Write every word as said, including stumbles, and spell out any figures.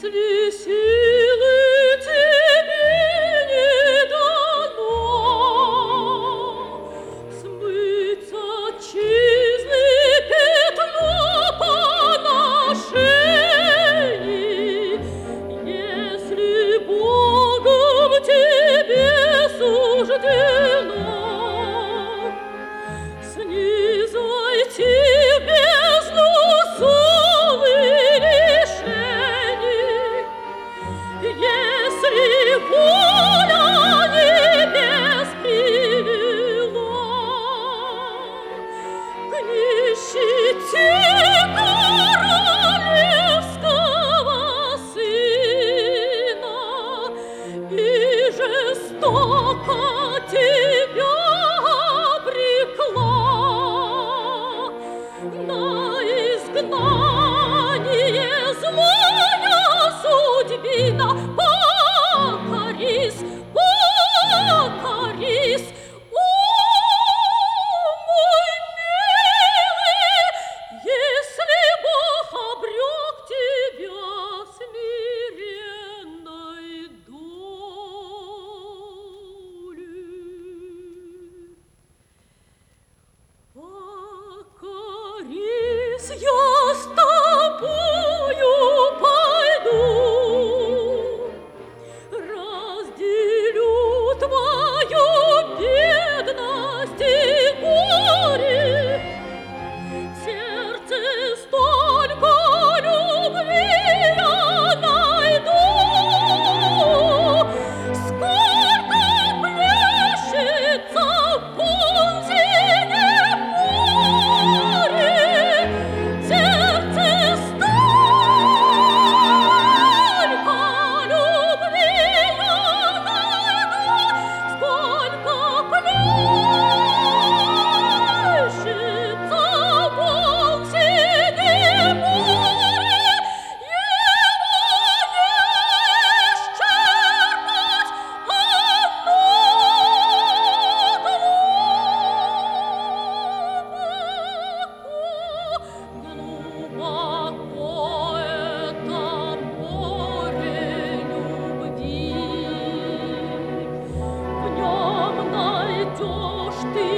Если силы тебе не дано смыть отчизны пятно поношений, если Богом тебе суждено снизойти в бездну зол и лишений, если воля небес привела к нищете королевского сына и жестоко тебя обрекла на изгнание злая судьбина, покорись, покорись, о мой милый, если Бог обрек тебя смиренной долей. Покорись, я с тобою пойду, разделю твою бедность и горе. В сердце столько любви я найду, сколько плещется в пунктине море. В сердце столько любви я найду, сколько плещется в пунктине море. Его не исчерпать, а глубоко, глубоко это море любви. В нем найдешь ты